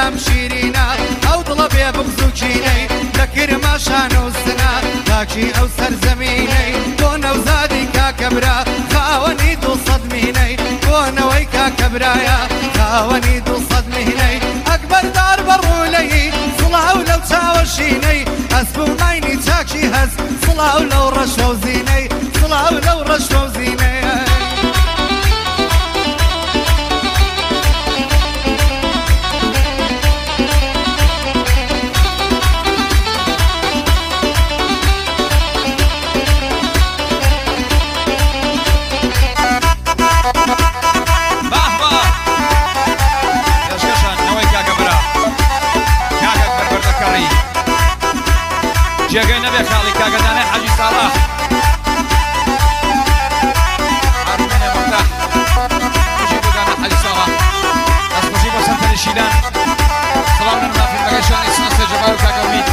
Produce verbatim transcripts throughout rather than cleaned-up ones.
بەلام شیرینە ئەو دڵە بێ بغز و کینەی لەکرما شان و سنا تاکی ئەو سەرزەمینەی بۆ نەوزادی کاکەبرا خاوەنی دوو سەد مینەی بۆنەوەی کاکەبرایە خاوەنی دوو سەد مینەی ئەکبەردار بەڕوولەیی سڵاو لەو چاوەشینەی ئەسب و ماینی چاکی هەز سڵاو لەو ڕەشە و زینەی سڵاو لەو ڕەشە و زینەی جێگەی نەبێ خاڵی کاگەدانەی حەجی ساڵح ئارمێنێ مەفتاح خوشی بۆدانە حەجی ساڵح دەستخۆشی بۆ سەنتەری شیلان سڵاو لە منافر بەگەشانی سنەسە جەمال و کاکە ئومید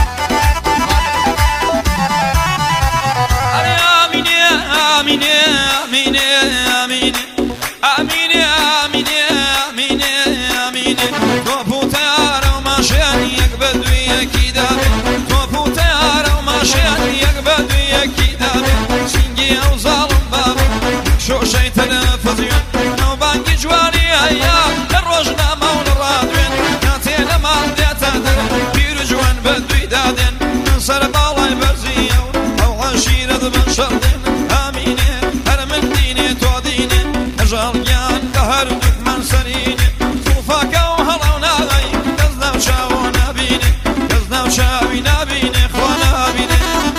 ئامینێ ئامینێ ئامینێ ئامینێ ئامینێ ئامینێ ئامینێ ئامینێ تۆپ و تەیارە و ماشێن یەک بە دوی یەکی دابێ تۆپ و تەیارە و ماشێن یەک بە دوی یەکی دابێ سینگی ئەو زاڵم بابێ شۆشەی تەلەفزیۆن ئەو بانگی جوانی هەیە لە ڕۆژنامە و لە ڕادوێن کاتێ لە ماڵ دێتە دەر پیر و جوان بە دوی دادێن سەر باڵای بەرزیە و ئەو عەشیرە دەبن شەڕدێن ئامینێ هەر من دینێ تۆ دینێ ئەژاڵگیان کە هەردووکمان سەرینێ زوڵفاکە و هەڵاو ناغی کەس ناو چاوە نابینێ کەس ناو چاوی نابینێ خوا نابینێ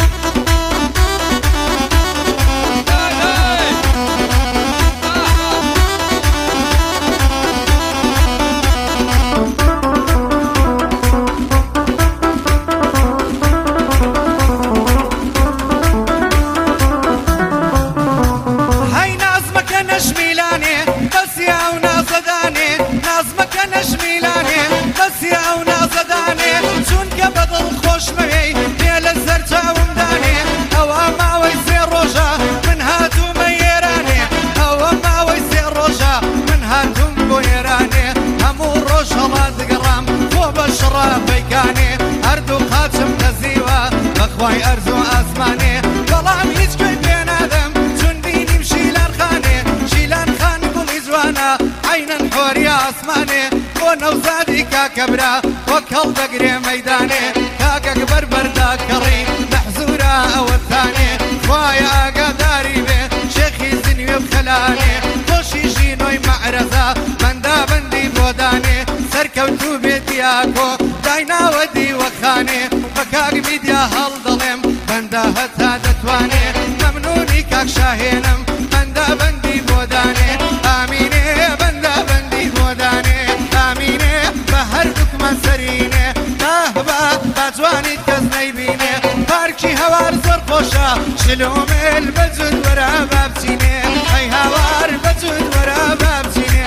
بەخوای ئەرز و ئاسمانێ بەڵام هیچ گوێی پێ نادەم چون بینیم شیلان خانێ شیلان خان گوڵی جوانە عەینەن خۆری ئاسمانێ بۆ نەوزادی کاکەبرا وەک هەڵدەگرێ مەیدانێ کاکەکبەر بەرداکەڕی مەحزوورە ئەوەتانێ خوایە ئاگاداری بێ شێخی زنوێ و خەلانێ خۆشی ژینۆی مەعرەزە بەندابەندی بۆدانێ سەرکەوتوو بێ دیاکۆ دایناوە دیوەخانێ بە کاک میدیا هەڵدەڵێم بەندە هەتا دەتوانێ مەمنونی کاک شاهێنم بەندابەندی بۆدانێ ئامینێ بەندابەندی بۆدانێ ئامینێ بە هەردووکمان سەرینێ ئەهبا با جوانیت کەس نەیبینێ پارکی هەوار زۆر خۆشە شلومێل بەجود وەرە بابچینێ ئەی هاوار بەجود وەرە بابچینێ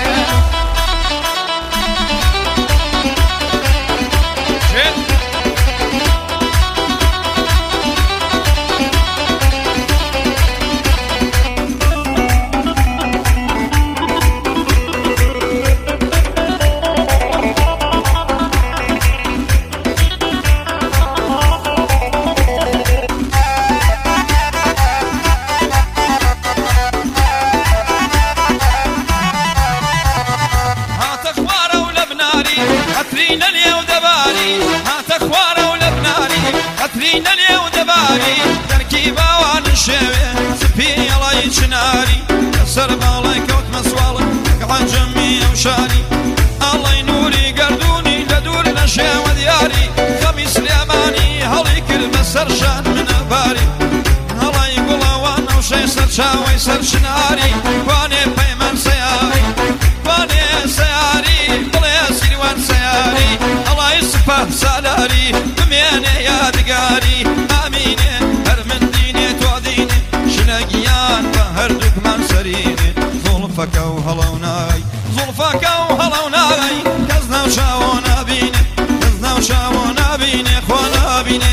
هاترینە لێو دەباری دەرکی باوان شێوێ سپی هەڵای چناری لەسەر باڵای کەوتمە سواڵە عەجەمی ئەو شاری ئەڵەی نووری گەردوونی لە دوور لە شێوە دیاری خەمی سلێمانی هەڵی کرد بەسەر شان منەباری هەڵای گوڵەوان ئەو شەی سەر چاوەی سەر شناری کوانێ پەیمەن سەیاری کوانێ سەیاری بڵێ سیروان سەیاری هەڵای سپە سالاری بمێنێ یادگاری ئامینێ هەر من دینێ تۆ دینێ ژنەگیان بە هەردووکمان سەرینێ زوڵفەکە و هەڵەو نای زوڵفەکە و هەڵەو نای کەس ناو چاوە نابینێ کەس ناو چاوە نابینێ خوا نابینێ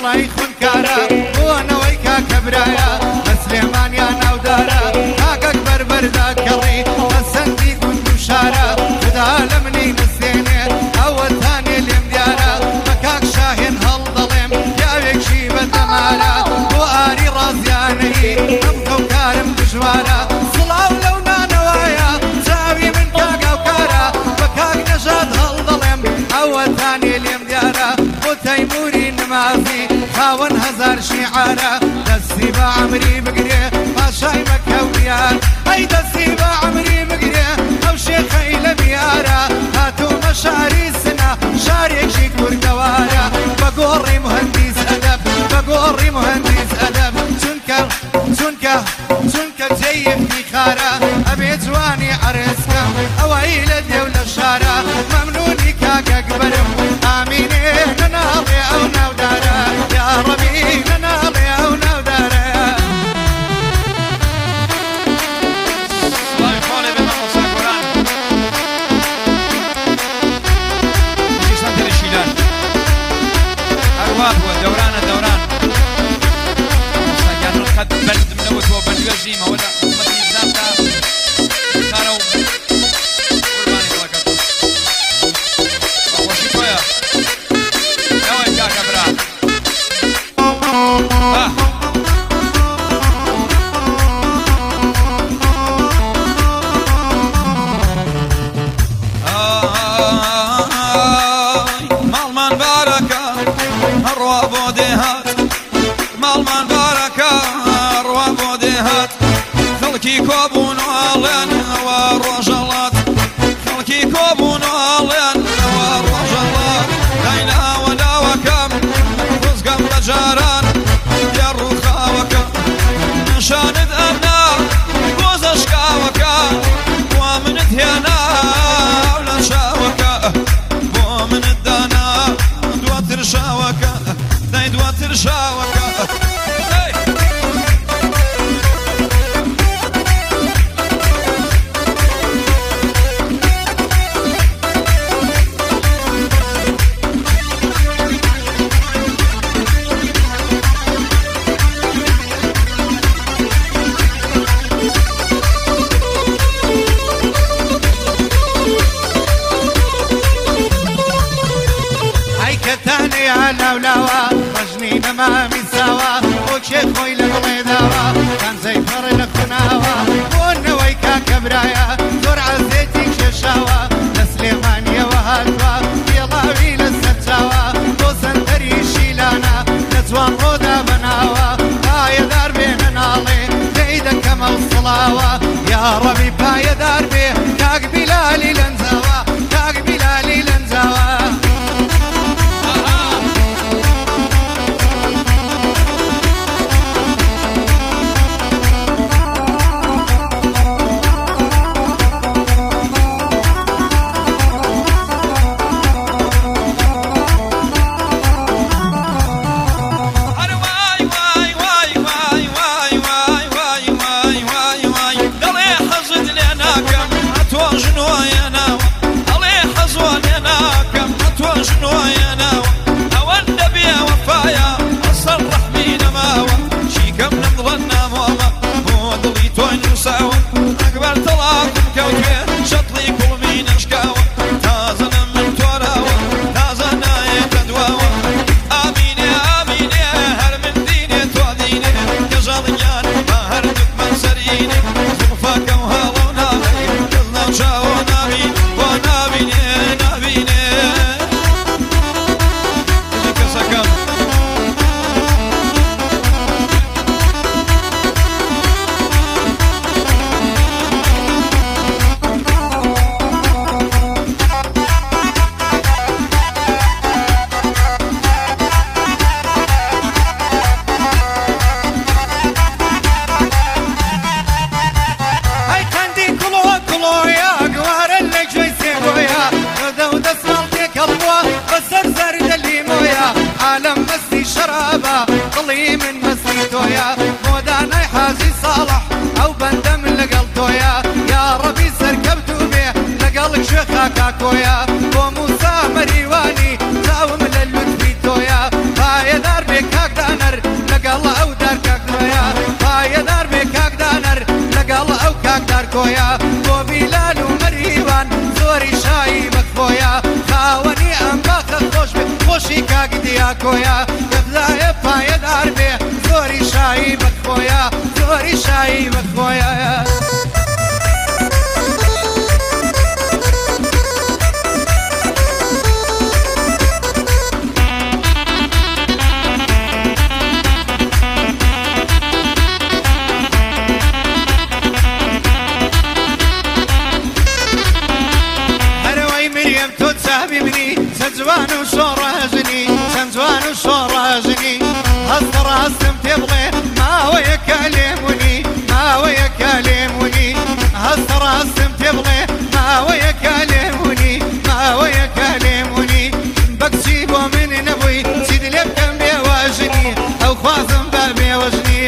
ڕای خونکارە بۆنەوەی کاکەبرایە لە سلێمانیا ناودارە کاکەک بەربەردا کەڵی بەسەندی گوند و شارە خدا لە منی نسێنێ ئەوەتانێ لێم دیارە بە کاک شاهێن هەڵدەڵێم پیاوێکی بەتەمارە بۆ ئاری ڕازیانەی ئەم کەوکارم دژوارە سڵاو لەو نانەوایە چاوی من کاگاوکارە بە کاک نەژاد هەڵدەڵێم ئەوەتانێ لێم دیارە بۆ تەیموری نمازی خاوەن هەزار شیعارە دەستی بە عەمری بگرێ پاشای مەکەوریان ئەی دەستی بە عەمری بگرێ ئەو شێخەی لە میارە هاتوومە شاری سنە شارێکی کوردەوارە بە گۆڕی مهەندیس ئەدەب بە گۆڕی مهەندیس ئەدەب چونکە چونکە چونکە جەیەکی خارە ئەبێ جوانی عەرزکەم ئەوەی لە دێو لە شارە مەمنونی کاکەک بەرم ئامینێ نەناڵێ ئەو ناودارە یا ڕەبی نەناڵێ ئەو ناودارە دورانە دوران ساگیان ڕقەت بەردم نەوتەوە بەنوێژیم ئەوەدا ئومەتی زانتا خارە و قوربانی دڵەکەت بەخۆشی تۆیە نەوەی کاکە برا ماڵمان بارەکە هەڕوا بۆ دێهات ماڵمان بارەکە ڕوا بۆ دێهات خەڵکی کۆبوون و ئاڵێن ئەوە ڕۆژەڵات خەڵکی کۆبوون و ئاڵێن ئەوە ڕۆژەڵات دایناوە لاوەکەم ڕزگەم لە جاران دێ ڕووخاوەکە نیشانت ئەنا گۆزە شکاوەکە بۆ منت هێنا لە شاوەکە بۆ منت دانا دواتر شاوەکە دای دواتر شاوەکە لاولاوە ڕژنی نەمامی ساوە بۆ کێ خۆی لە گڵێ داوە کانزەی پەڕێ لە خوناوە بۆنەوەی کاکەبرایە زۆر عەزێتی کێشاوە لە سلێمانیەوە هاتووە پێڵاوی لە سەرچاوە بۆ سەنتەری شیلانە لە جوان ڕۆدا بەناوە پایەدار بێ نەناڵێ دەی دەکەمە و سڵاوە یا ڕەبی پایەدار بێ کاک بیلالی لەنجاوە کاک بیلالی لەنجاوە عالم مستی شرابا ضلي من مستی تويا موداناي حاجي صالح او بندم لقل تويا يا ربي سركبتو بيه لقلك شيخا كاكويا وموسى مريواني تاوم للوتفي تويا هاي دار بك کاکدار کۆیە بۆ بیلال و مەریوان زۆری شایی بەخۆیە خاوەنی ئەم باخە خۆش بێ خۆشی کاک دیا کۆیە دەبدایە پایەدار بێ زۆری شایی بەخۆیە زۆری شایی بەخۆیە جوان و شۆڕژنی چەند جوان و شۆڕژنی هەست ڕاستم پێ بڵێ ماوەیەکە لێمونی ماوەیەکە لێمونی هەست ڕاستم پێ بڵێ ماوەیەکە لێمونی ماوەیەکە لێمونی بەکچی بۆ من نەبووی چیت لێ بکەم بێواژنی ئەو خوازم بە بێوەژنی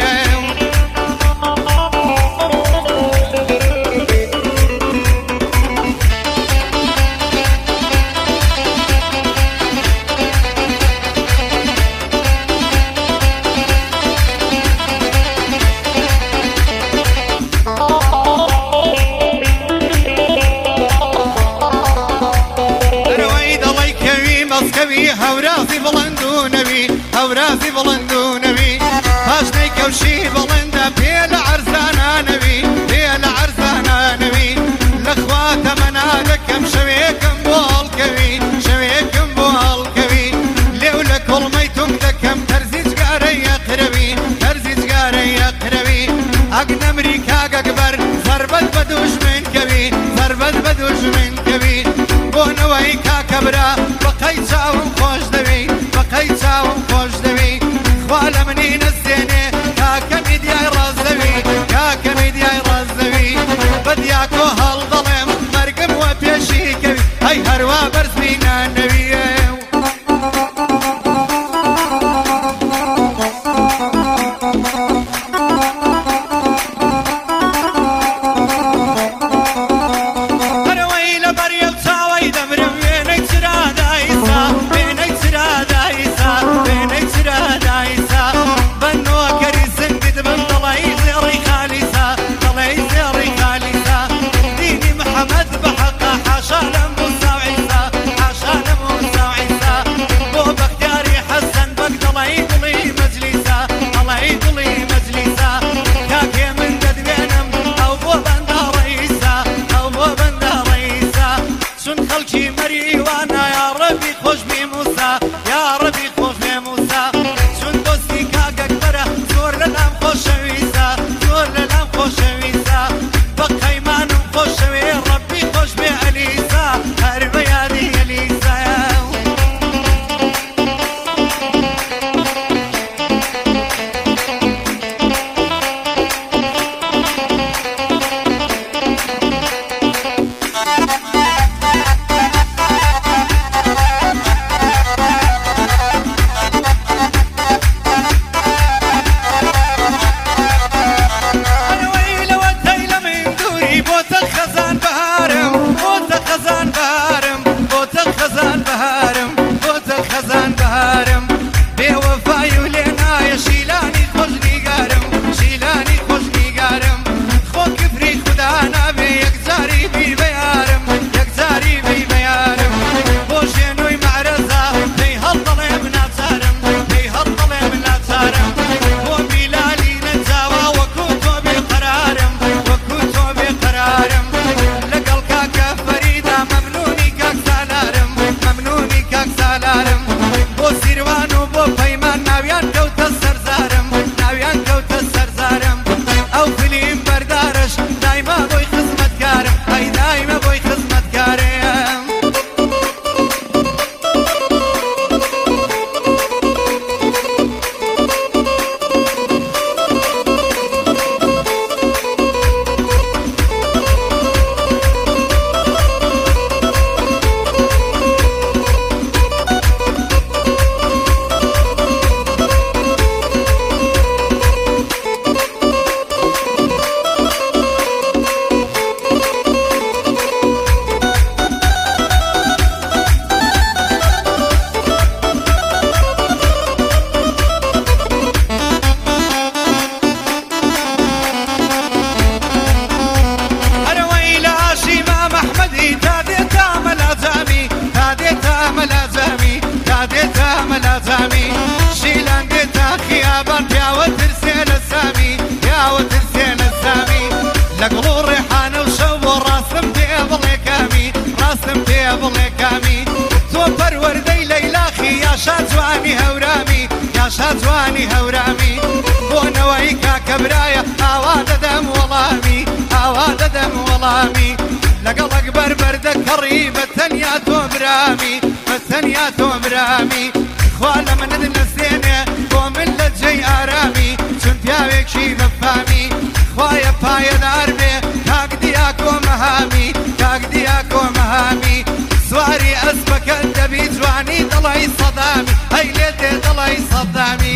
هەورازی بڵند و نەوی هەورازی بڵند و نەوی پاشنەی کەوشی بڵندە پێ لە عەرزانانەوی پێ لە عەرزانانەوی لەخوا تەمەنا دەکەم شەوێکم بۆ هەڵکەوی شەوێکم بۆ هەڵکەوی لێو لە کۆڵمەی تۆم دەکەم تەرزی جگارە یەقرەوی تەرزی جگارە یەقرەوی ئەگنەمری کاگەکبەر زەربەت بە دوژمن کەوی زەربەت بە دوژمن کەوی بۆنەوەی کاکەبرا بەقەی چاوم خۆش دەوی بەقەی چاوم خۆش دەوی خوا لە منی نەسێنێ کاکە میدیای ڕاز دەوی کاکە میدیای ڕاز دەوی بەدیاکۆ هەڵ دەڵێم مەرگم وە پێشی کەوی هەی هەروە بەرزمی نانەویە مەلا جامی تا دێتە مەلا جامی شیلان دێتە خیابان پیاوە ترسێ لە سامی پیاوە ترسێ لە سامی لەگەڵ و ڕێحانە و شەو بۆ ڕاستم پێ بڵێ کامی ڕاستم پێ بڵێ کامی تۆ پەروەردەی لەیلاخی یاشا جوانی هەورامی یاشا جوانی هەورامی بۆ نەوەی کاکە برایە ئاوا دەدەم وەڵامی ئاوا دەدەم وەڵامی لەگەڵک بەربەردە کەڕی بە تەنیا تۆ برامی بە تەنیا تۆ برامی خوا لە منت نەسێنێ بۆ من لە جێی ئارامی چون پیاوێکی بەفامی خوایە پایەدار بێ کاک دیاکۆ مەهامی کاک دیاکۆ مەهامی سواری ئەسپەکەت دەبی جوانی دڵی سەدامی هەی لێ دێ دڵی سەدامی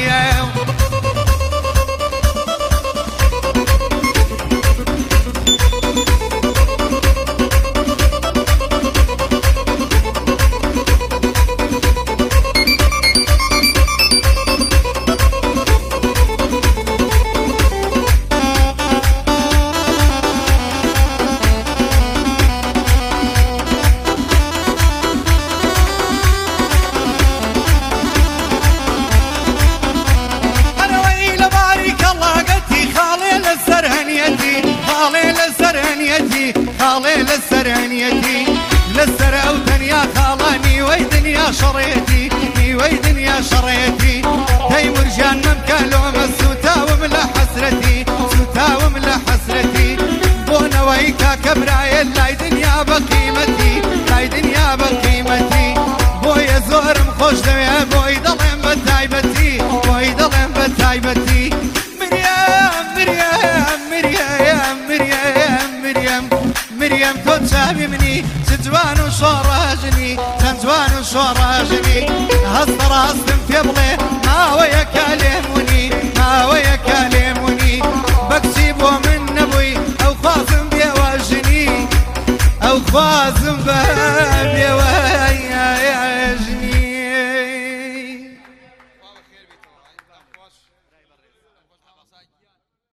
خاڵێ لەسەر هەنیەتی لەسەر ئەو تەنیا خاڵە نیوەی دنیا شەڕێتی نیوەی دنیا شەڕێتی هەی ورژان مەمکە لۆمە سوتاوم لە حەسرەتی سوتاوم لە حەسرەتی بۆ نەوەی کاکە برایە لای دنیا بە قیمەتی لای دنیا بە قیمەتی بۆیە زۆرم خۆش دەوێ بۆی دەڵێم بە تایبەتی بۆی دەڵێم بە تایبەتی مریەم مریەم مریەم مریەم مریەم مریەم تۆ چاوی منی چ جوان و شۆڕاژنی چەند جوان و شۆڕاژنی هەستە ڕاستم پێ بڵێ